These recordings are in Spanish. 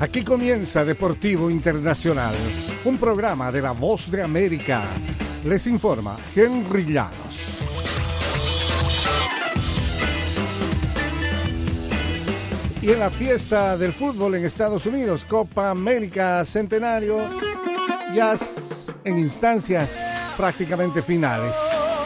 Aquí comienza Deportivo Internacional, un programa de La Voz de América. Les informa Henry Llanos. Y en la fiesta del fútbol en Estados Unidos, Copa América Centenario, ya en instancias prácticamente finales.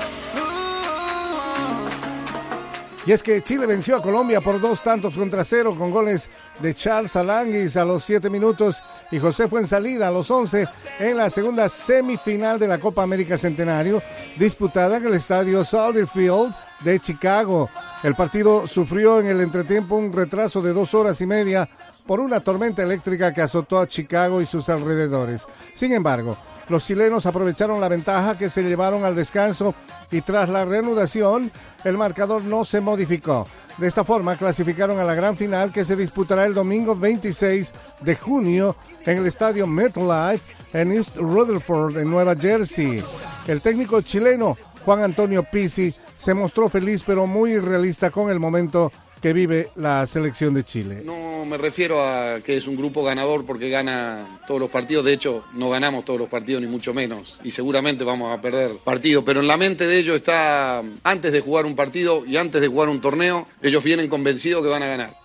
Y es que Chile venció a Colombia por 2-0 con goles de Charles Aranguis a los 7 minutos y José Fuenzalida a los 11 en la segunda semifinal de la Copa América Centenario, disputada en el estadio Soldier Field de Chicago. El partido sufrió en el entretiempo un retraso de 2 horas y media por una tormenta eléctrica que azotó a Chicago y sus alrededores. Sin embargo, los chilenos aprovecharon la ventaja que se llevaron al descanso y tras la reanudación, el marcador no se modificó. De esta forma, clasificaron a la gran final que se disputará el domingo 26 de junio en el estadio MetLife en East Rutherford, en Nueva Jersey. El técnico chileno Juan Antonio Pizzi se mostró feliz pero muy realista con el momento que vive la selección de Chile. No me refiero a que es un grupo ganador porque gana todos los partidos, de hecho no ganamos todos los partidos ni mucho menos y seguramente vamos a perder partidos, pero en la mente de ellos está, antes de jugar un partido y antes de jugar un torneo, ellos vienen convencidos que van a ganar.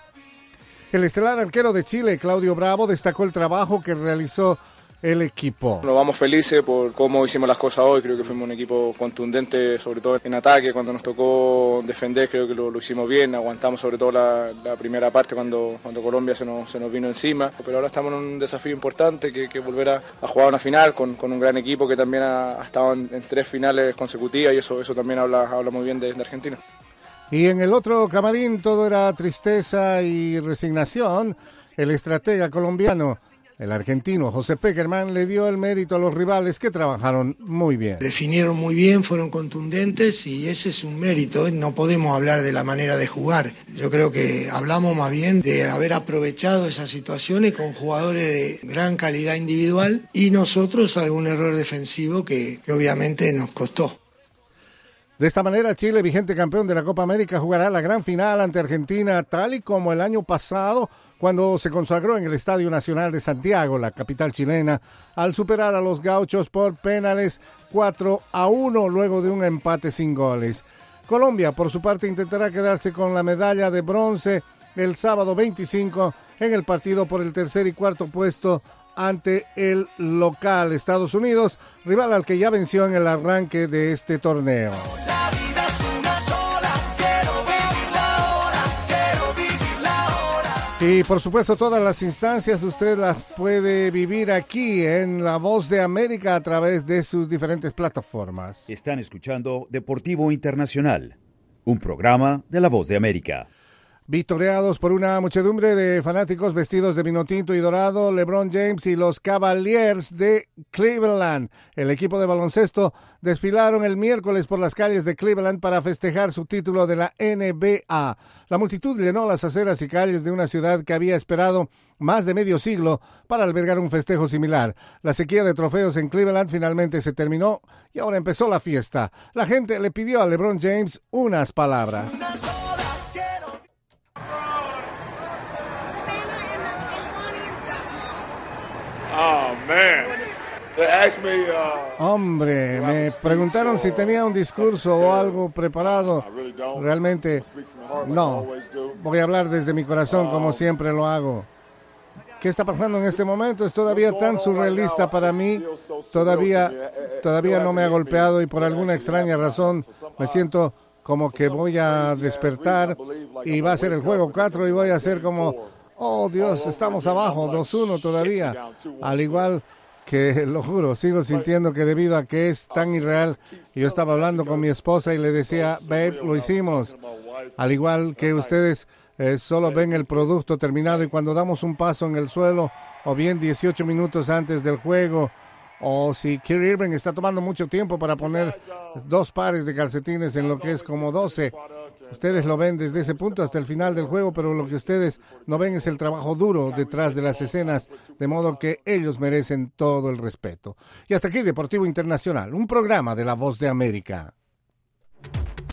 El estelar arquero de Chile, Claudio Bravo, destacó el trabajo que realizó el equipo. Nos vamos felices por cómo hicimos las cosas hoy. Creo que fuimos un equipo contundente, sobre todo en ataque. Cuando nos tocó defender, creo que lo hicimos bien. Aguantamos sobre todo la primera parte cuando Colombia se nos vino encima. Pero ahora estamos en un desafío importante que volver a jugar una final con un gran equipo que también ha estado en 3 finales consecutivas y eso también habla muy bien de Argentina. Y en el otro camarín todo era tristeza y resignación. El estratega colombiano, el argentino José Pekerman, le dio el mérito a los rivales que trabajaron muy bien. Definieron muy bien, fueron contundentes y ese es un mérito. No podemos hablar de la manera de jugar. Yo creo que hablamos más bien de haber aprovechado esas situaciones con jugadores de gran calidad individual y nosotros algún error defensivo que obviamente nos costó. De esta manera, Chile, vigente campeón de la Copa América, jugará la gran final ante Argentina, tal y como el año pasado, cuando se consagró en el Estadio Nacional de Santiago, la capital chilena, al superar a los gauchos por penales 4-1 luego de un empate sin goles. Colombia, por su parte, intentará quedarse con la medalla de bronce el sábado 25 en el partido por el tercer y cuarto puesto ante el local Estados Unidos, rival al que ya venció en el arranque de este torneo. Y por supuesto todas las instancias usted las puede vivir aquí en La Voz de América a través de sus diferentes plataformas. Están escuchando Deportivo Internacional, un programa de La Voz de América. Vitoreados por una muchedumbre de fanáticos vestidos de vino tinto y dorado, LeBron James y los Cavaliers de Cleveland, el equipo de baloncesto, desfilaron el miércoles por las calles de Cleveland para festejar su título de la NBA. La multitud llenó las aceras y calles de una ciudad que había esperado más de medio siglo para albergar un festejo similar. La sequía de trofeos en Cleveland finalmente se terminó y ahora empezó la fiesta. La gente le pidió a LeBron James unas palabras. Oh, man. They asked me, Hombre, me preguntaron si tenía un discurso o algo preparado. Realmente no. Voy a hablar desde mi corazón como siempre lo hago. ¿Qué está pasando en este momento? Es todavía tan surrealista para mí. Todavía no me ha golpeado y por alguna extraña razón me siento como que voy a despertar y va a ser el juego 4 y voy a ser como... Oh, Dios, estamos abajo, 2-1 todavía. Al igual que, lo juro, sigo sintiendo que debido a que es tan irreal, yo estaba hablando con mi esposa y le decía, babe, lo hicimos. Al igual que ustedes solo ven el producto terminado y cuando damos un paso en el suelo, o bien 18 minutos antes del juego, o si Kyrie Irving está tomando mucho tiempo para poner 2 pares de calcetines en lo que es como 12, ustedes lo ven desde ese punto hasta el final del juego, pero lo que ustedes no ven es el trabajo duro detrás de las escenas, de modo que ellos merecen todo el respeto. Y hasta aquí Deportivo Internacional, un programa de La Voz de América.